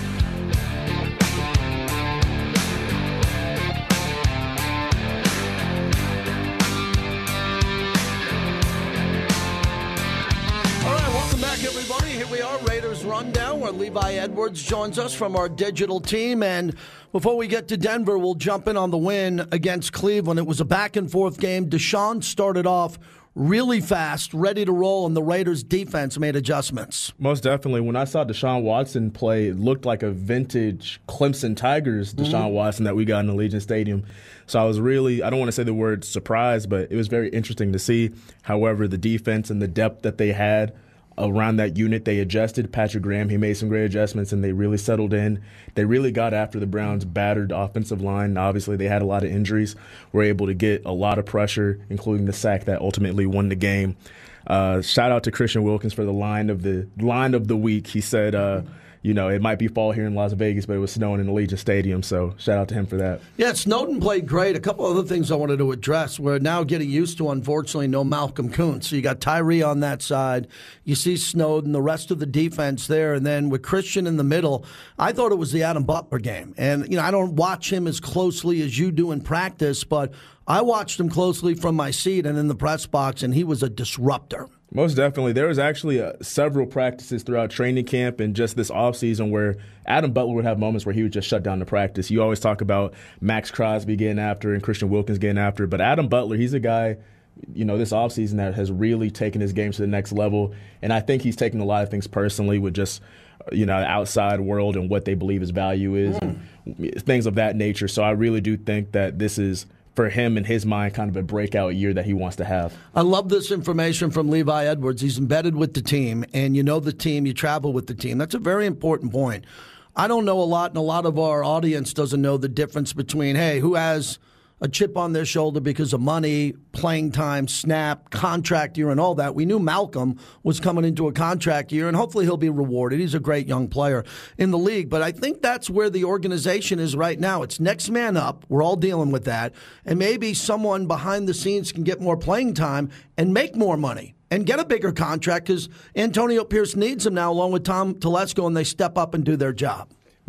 Everybody, here we are, Raiders Rundown, where Levi Edwards joins us from our digital team. And before we get to Denver, we'll jump in on the win against Cleveland. It was a back-and-forth game. Deshaun started off really fast, ready to roll, and the Raiders' defense made adjustments. Most definitely. When I saw Deshaun Watson play, it looked like a vintage Clemson Tigers Deshaun mm-hmm. Watson that we got in Allegiant Stadium. So I was really, I don't want to say the word surprised, but it was very interesting to see. However, the defense and the depth that they had around that unit, they adjusted. Patrick Graham, he made some great adjustments, and they really settled in. They really got after the Browns' battered offensive line. Obviously, they had a lot of injuries. Were able to get a lot of pressure, including the sack that ultimately won the game. Uh, shout out to Christian Wilkins for the line of the line of the week. He said, uh, you know, it might be fall here in Las Vegas, but it was snowing in Allegiant Stadium. So shout out to him for that. Yeah, Snowden played great. A couple other things I wanted to address. We're now getting used to, unfortunately, no Malcolm Kuntz. So you got Tyree on that side. You see Snowden, the rest of the defense there. And then with Christian in the middle, I thought it was the Adam Butler game. And, you know, I don't watch him as closely as you do in practice, but I watched him closely from my seat and in the press box, and he was a disruptor. Most definitely. There was actually uh, several practices throughout training camp and just this offseason where Adam Butler would have moments where he would just shut down the practice. You always talk about Max Crosby getting after and Christian Wilkins getting after, but Adam Butler, he's a guy, you know, this offseason that has really taken his game to the next level, and I think he's taken a lot of things personally with just, you know, the outside world and what they believe his value is mm. and things of that nature. So I really do think that this is, for him, in his mind, kind of a breakout year that he wants to have. I love this information from Levi Edwards. He's embedded with the team, and you know the team, you travel with the team. That's a very important point. I don't know a lot, and a lot of our audience doesn't know the difference between, hey, who has a chip on their shoulder because of money, playing time, snap, contract year, and all that. We knew Malcolm was coming into a contract year, and hopefully he'll be rewarded. He's a great young player in the league. But I think that's where the organization is right now. It's next man up. We're all dealing with that. And maybe someone behind the scenes can get more playing time and make more money and get a bigger contract because Antonio Pierce needs him now along with Tom Telesco, and they step up and do their job.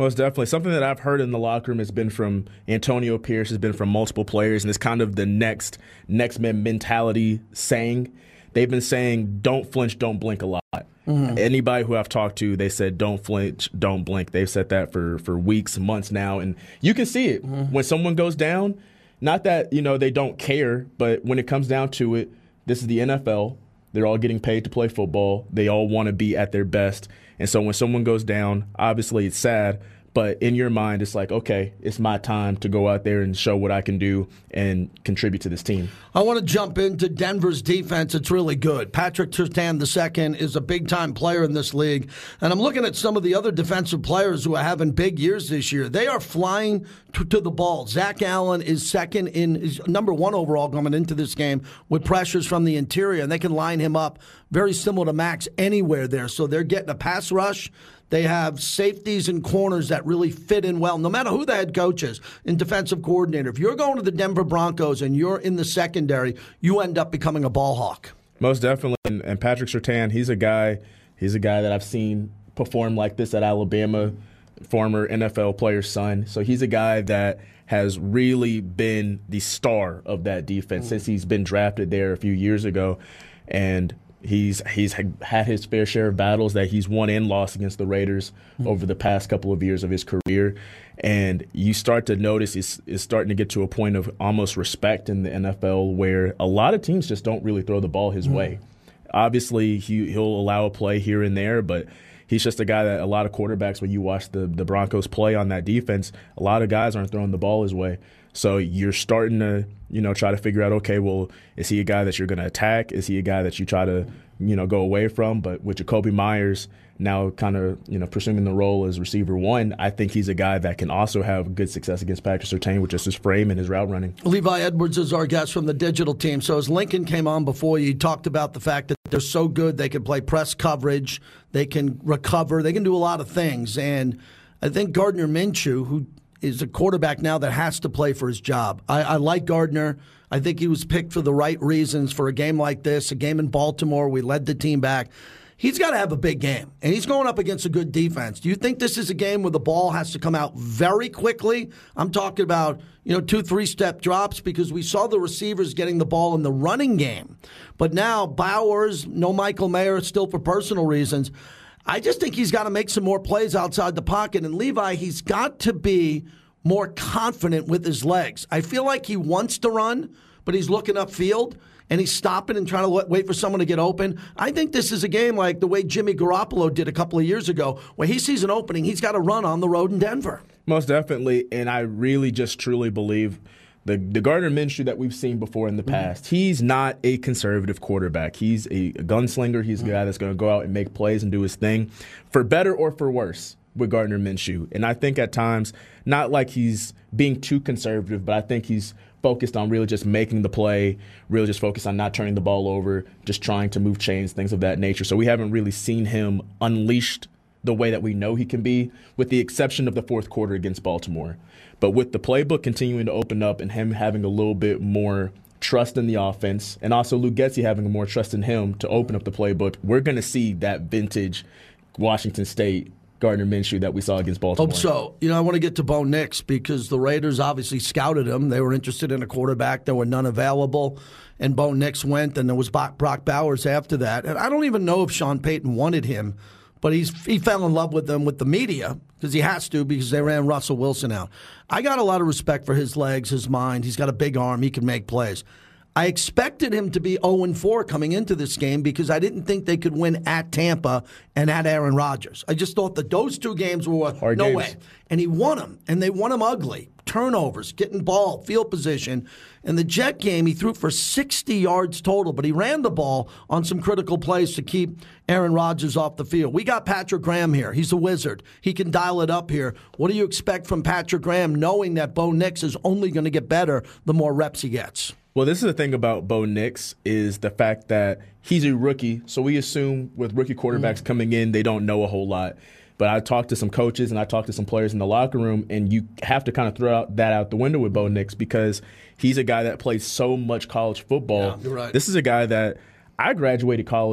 Most definitely. Something that I've heard in the locker room has been from Antonio Pierce, has been from multiple players, and it's kind of the next next man mentality saying. They've been saying, don't flinch, don't blink a lot. Mm-hmm. Anybody who I've talked to, they said, don't flinch, don't blink. They've said that for, for weeks, months now, and you can see it. Mm-hmm. When someone goes down, not that, you know, they don't care, but when it comes down to it, this is the N F L. They're all getting paid to play football. They all want to be at their best. And so when someone goes down, obviously it's sad, but in your mind, it's like, okay, it's my time to go out there and show what I can do and contribute to this team. I want to jump into Denver's defense. It's really good. Patrick Surtain the second is a big-time player in this league. And I'm looking at some of the other defensive players who are having big years this year. They are flying to, to the ball. Zach Allen is second in, is number one overall coming into this game with pressures from the interior, and they can line him up very similar to Max anywhere there. So they're getting a pass rush. They have safeties and corners that really fit in well, no matter who the head coach is and defensive coordinator. If you're going to the Denver Broncos and you're in the secondary, you end up becoming a ball hawk. Most definitely. And Patrick Surtain, he's a guy, he's a guy that I've seen perform like this at Alabama, former N F L player's son. So he's a guy that has really been the star of that defense mm. since he's been drafted there a few years ago. And He's he's had his fair share of battles that he's won and lost against the Raiders mm-hmm. over the past couple of years of his career. And you start to notice it's, it's starting to get to a point of almost respect in the N F L where a lot of teams just don't really throw the ball his mm-hmm. way. Obviously, he, he'll allow a play here and there, but he's just a guy that a lot of quarterbacks, when you watch the, the Broncos play on that defense, a lot of guys aren't throwing the ball his way. So you're starting to, you know, try to figure out, okay, well, is he a guy that you're going to attack? Is he a guy that you try to, you know, go away from? But with Jakobi Meyers now kind of, you know, pursuing the role as receiver one, I think he's a guy that can also have good success against Patrick Surtain with just his frame and his route running. Levi Edwards is our guest from the digital team. So as Lincoln came on before, you talked about the fact that they're so good they can play press coverage, they can recover, they can do a lot of things. And I think Gardner Minshew, who is a quarterback now that has to play for his job. I, I like Gardner. I think he was picked for the right reasons for a game like this, a game in Baltimore. We led the team back. He's got to have a big game, and he's going up against a good defense. Do you think this is a game where the ball has to come out very quickly? I'm talking about, you know, two, three-step drops because we saw the receivers getting the ball in the running game. But now Bowers, no Michael Mayer, still for personal reasons. I just think he's got to make some more plays outside the pocket. And Levi, he's got to be more confident with his legs. I feel like he wants to run, but he's looking upfield, and he's stopping and trying to wait for someone to get open. I think this is a game like the way Jimmy Garoppolo did a couple of years ago, where he sees an opening, he's got to run on the road in Denver. Most definitely, and I really just truly believe The the Gardner Minshew that we've seen before in the past, mm-hmm. he's not a conservative quarterback. He's a gunslinger. He's mm-hmm. a guy that's going to go out and make plays and do his thing, for better or for worse, with Gardner Minshew. And I think at times, not like he's being too conservative, but I think he's focused on really just making the play, really just focused on not turning the ball over, just trying to move chains, things of that nature. So we haven't really seen him unleashed the way that we know he can be, with the exception of the fourth quarter against Baltimore. But with the playbook continuing to open up and him having a little bit more trust in the offense, and also Luke Getsy having more trust in him to open up the playbook, we're going to see that vintage Washington State Gardner Minshew that we saw against Baltimore. Hope so. You know, I want to get to Bo Nix because the Raiders obviously scouted him. They were interested in a quarterback. There were none available. And Bo Nix went, and there was Brock Bowers after that. And I don't even know if Sean Payton wanted him, but he's he fell in love with them with the media because he has to because they ran Russell Wilson out. I got a lot of respect for his legs, his mind. He's got a big arm. He can make plays. I expected him to be oh and four coming into this game because I didn't think they could win at Tampa and at Aaron Rodgers. I just thought that those two games were Hard no games. way. And he won them, and they won them ugly. Turnovers, getting ball, field position. In the Jet game, he threw for sixty yards total, but he ran the ball on some critical plays to keep Aaron Rodgers off the field. We got Patrick Graham here. He's a wizard. He can dial it up here. What do you expect from Patrick Graham, knowing that Bo Nix is only going to get better the more reps he gets? Well, this is the thing about Bo Nix is the fact that he's a rookie. So we assume with rookie quarterbacks mm-hmm. coming in, they don't know a whole lot. But I talked to some coaches and I talked to some players in the locker room, and you have to kind of throw out that out the window with Bo Nix because he's a guy that plays so much college football. Yeah, you're right. This is a guy that I graduated college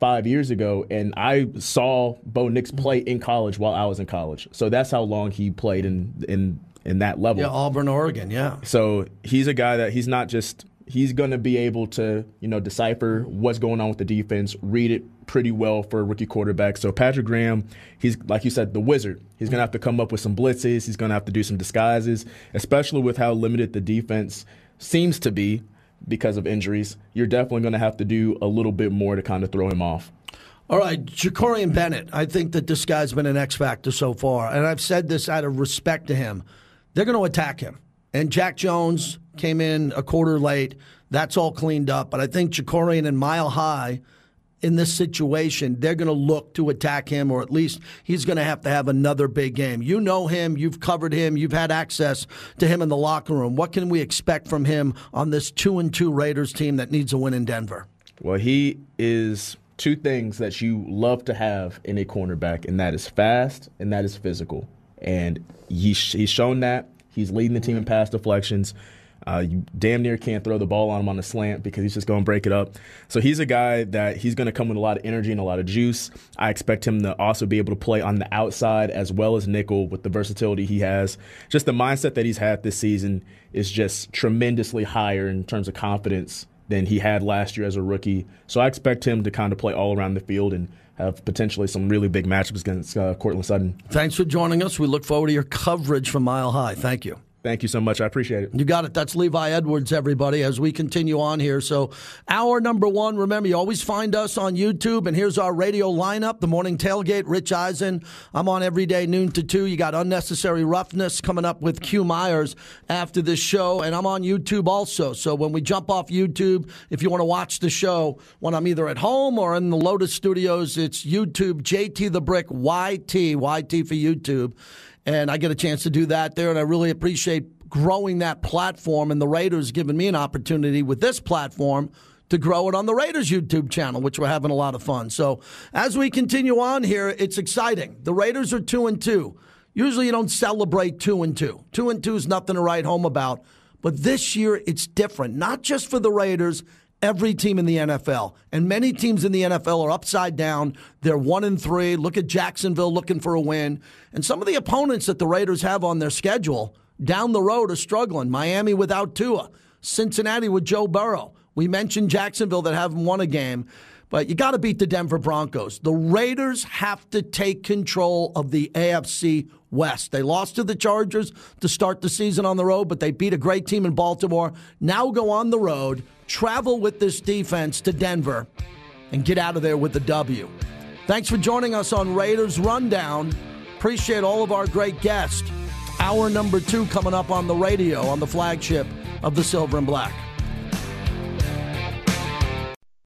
five years ago, and I saw Bo Nix play in college while I was in college. So that's how long he played in in in that level. Yeah, Auburn, Oregon, yeah. So he's a guy that he's not just he's going to be able to, you know, decipher what's going on with the defense, read it pretty well for a rookie quarterback. So Patrick Graham, he's, like you said, the wizard. He's going to have to come up with some blitzes. He's going to have to do some disguises, especially with how limited the defense seems to be because of injuries. You're definitely going to have to do a little bit more to kind of throw him off. All right, Jacorian Bennett. I think that this guy's been an X factor so far, and I've said this out of respect to him. They're going to attack him. And Jack Jones came in a quarter late. That's all cleaned up. But I think Jacorian and Mile High, in this situation, they're going to look to attack him, or at least he's going to have to have another big game. You know him. You've covered him. You've had access to him in the locker room. What can we expect from him on this two and two Raiders team that needs a win in Denver? Well, he is two things that you love to have in a cornerback, and that is fast and that is physical. And he, he's shown that. He's leading the team in pass deflections. Uh, you damn near can't throw the ball on him on a slant because he's just going to break it up. So he's a guy that he's going to come with a lot of energy and a lot of juice. I expect him to also be able to play on the outside as well as nickel with the versatility he has. Just the mindset that he's had this season is just tremendously higher in terms of confidence than he had last year as a rookie. So I expect him to kind of play all around the field and have potentially some really big matchups against uh, Cortland Sutton. Thanks for joining us. We look forward to your coverage from Mile High. Thank you. Thank you so much. I appreciate it. You got it. That's Levi Edwards, everybody, as we continue on here. So hour number one, remember, you always find us on YouTube, and here's our radio lineup. The Morning Tailgate, Rich Eisen. I'm on every day, noon to two. You got Unnecessary Roughness coming up with Q Myers after this show, and I'm on YouTube also. So when we jump off YouTube, if you want to watch the show when I'm either at home or in the Lotus Studios, it's YouTube, J T the Brick, Y T, Y T for YouTube. And I get a chance to do that there, and I really appreciate growing that platform, and the Raiders giving me an opportunity with this platform to grow it on the Raiders YouTube channel, which we're having a lot of fun. So as we continue on here, it's exciting. The Raiders are two and two. Usually you don't celebrate two and two. Two and two is nothing to write home about. But this year it's different, not just for the Raiders, every team in the N F L. And many teams in the N F L are upside down. They're one and three. Look at Jacksonville looking for a win. And some of the opponents that the Raiders have on their schedule down the road are struggling. Miami without Tua. Cincinnati with Joe Burrow. We mentioned Jacksonville that haven't won a game. But you got to beat the Denver Broncos. The Raiders have to take control of the A F C West. They lost to the Chargers to start the season on the road, but they beat a great team in Baltimore. Now go on the road, travel with this defense to Denver, and get out of there with the W. Thanks for joining us on Raiders Rundown. Appreciate all of our great guests. Hour number two coming up on the radio on the flagship of the Silver and Black.